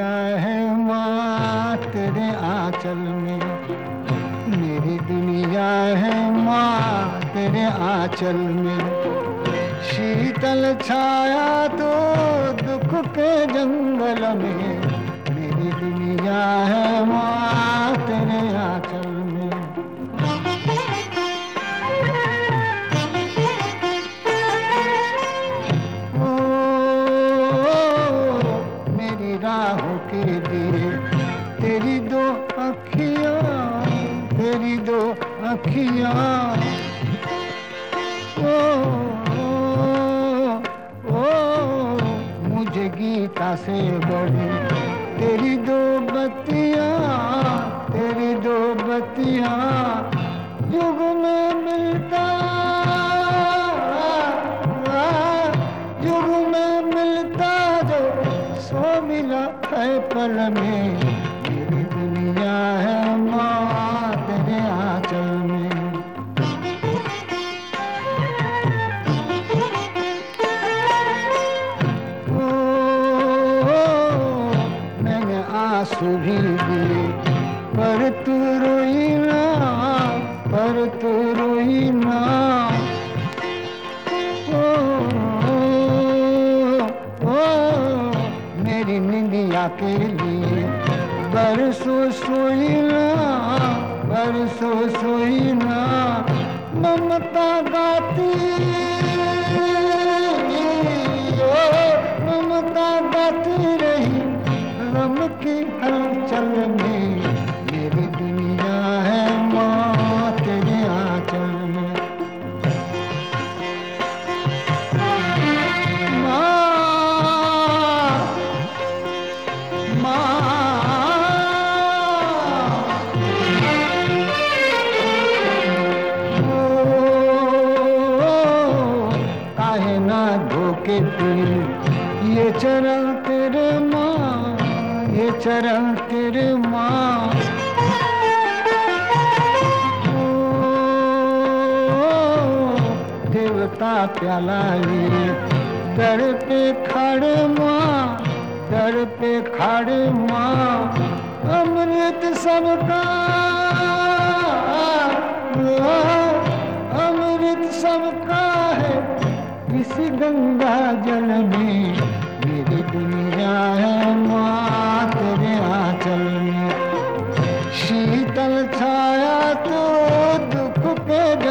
दुनिया है माँ तेरे आंचल में, मेरी दुनिया है माँ तेरे आंचल में। शीतल छाया तो दुख के जंगल में, मेरी दुनिया है माँ तेरे आंचल में। मेरी राहों के दिए तेरी दो अखियाँ, तेरी दो अखियाँ। मुझे गीता से बड़ी तेरी दो बत्तियाँ, तेरी दो बत्तियाँ। युग में मिलता, युग में मिलता जो सो मिला है पल में, मेरी दुनिया है माँ तेरे आंचल में। मैंने आंसू भी दिए पर तू रोई ना, पर तू रोई ना। मेरी निंदिया के लिए बरसों सोई ना, बरसों सोई ना। ममता गाती, ममता गाती रही रम की हलचल में, मेरी दुनिया है माँ तेरे आंचल में। काहे ना धोके पी ये चरण तेरे माँ, ये चरण तेरे माँ। देवता प्याला लिए दर पे खड़े माँ, दर पे खड़े माँ। अमृत सबका, अमृत सबका है इसी गंगा जल में, मेरी दुनिया है माँ तेरे आंचल में। शीतल छाया तो दुख के